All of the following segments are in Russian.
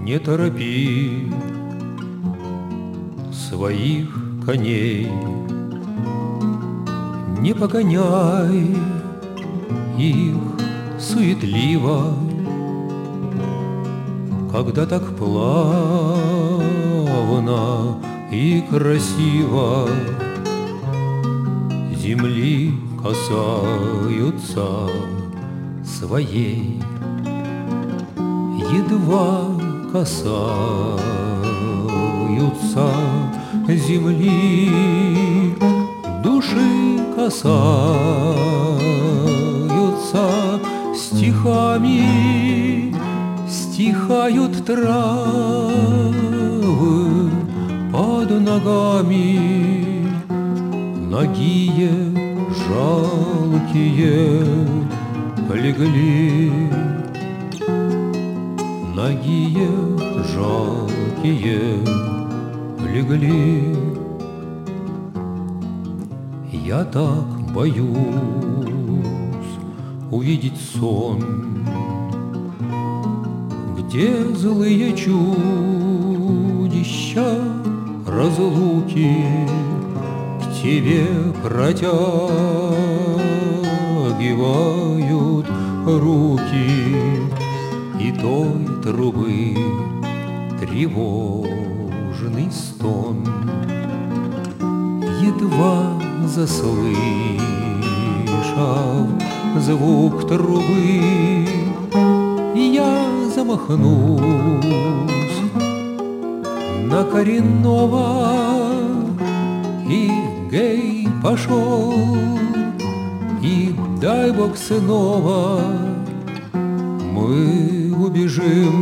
Не торопи своих коней, не погоняй их суетливо, когда так плавно и красиво земли касаются своей, едва касаются земли, души касаются стихами, стихают травы под ногами, нагие жалкие легли, нагие жалкие легли. Я так боюсь увидеть сон, где злые чудища разлуки к тебе протягивают руки, и той трубы тревожный стон едва заслышав звук трубы, я замахнусь на коренного, и гей пошел, и дай Бог снова мы убежим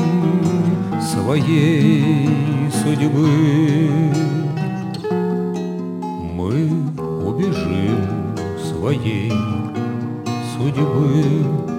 своей судьбы. Мы убежим своей судьбы.